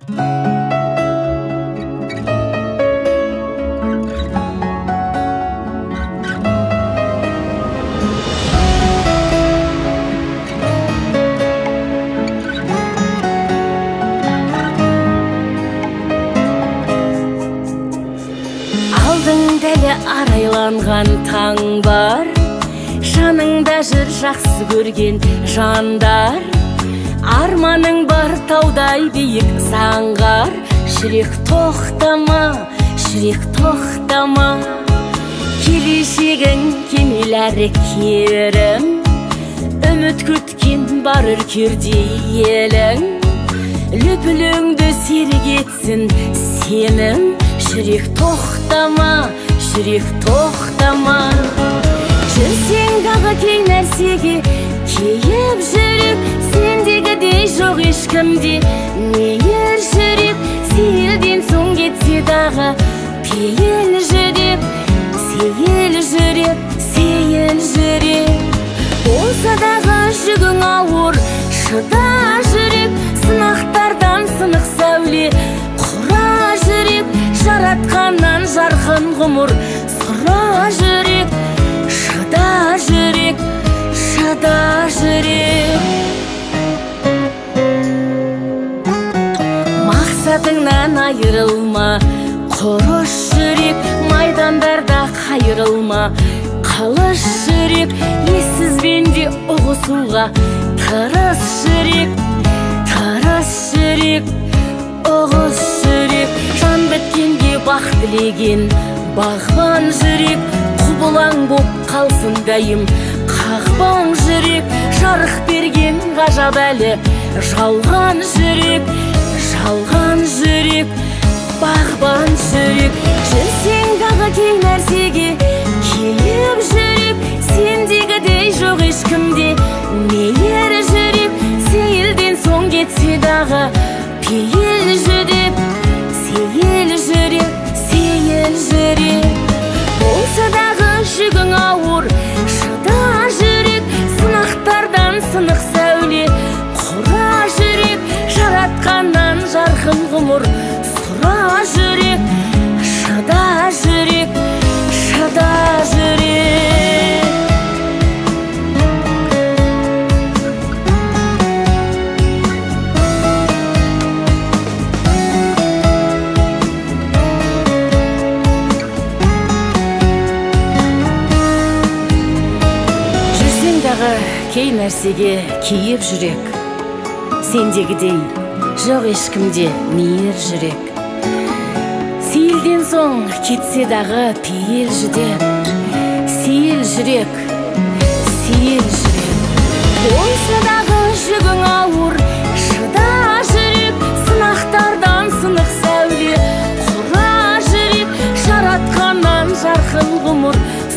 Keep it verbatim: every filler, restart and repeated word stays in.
Арайланған таң бар, жаныңда жүр жақсы көрген жандар. Арманың бар таудай биік заңғар. Жүрек тоқтама, жүрек тоқтама. Келешегің кемел әрі керім, үміт күткен бар үркердей елің. Лүпіліңді серік етсін сенің. Жүрек тоқтама, жүрек тоқтама. Жүрсең дағы кей нәрсеге кейіп жүрек, сендегідей жоқ ешкімде мейір жүрек. Сейілден соң кетсе дағы пейіл жүрек, сейіл жүрек, сейіл жүрек. Болса дағы жүгің ауыр, шыда жүрек. Сынақтардан сынық сәуле құра жүрек. Жаратқаннан жарқын ғұмыр сұра жүрек. Шыда жүрек, шыда жүрек. Мақсатыңнан айырылма, құрыш жүрек. Майдандарда қайырылма, қылыш жүрек. Ессізбенде ұғысуға тырыс жүрек, тырыс жүрек, ұғыс жүрек. Жан біткенге бақ тілеген бағбан жүрек. Құбылаң боп қалсын дайым қақпан жүрек. Жарық берген ғажап әлі жалған жүрек, жалған жүрек, бағбан жүрек. Жүрсең дағы кей нәрсеге келіп жүрек, сендегідей жоқ ешкімде мейір жүрек. Сейілден соң кетсе дағы пейіл жүрек, сейіл жүрек, сейіл жүрек. Болса дағы жүгің ауыр, шыда жүрек. Сынақтардан сынық сәуле құра жүрек. Жаратқаннан жарқын ғұмыр сұра жүрек. Шыда жүрек, шыда жүрек. Кей нәрсеге кейіп жүрек, сендегідей жоқ ешкімде мейір жүрек. Сейілден соң кетсе дағы пейіл жүдеп, сейіл жүрек, сейіл жүрек. Болса дағы жүгің ауыр, шыда жүрек. Сынақтардан сынық сәуле құра жүрек. Жаратқаннан жарқын ғұмыр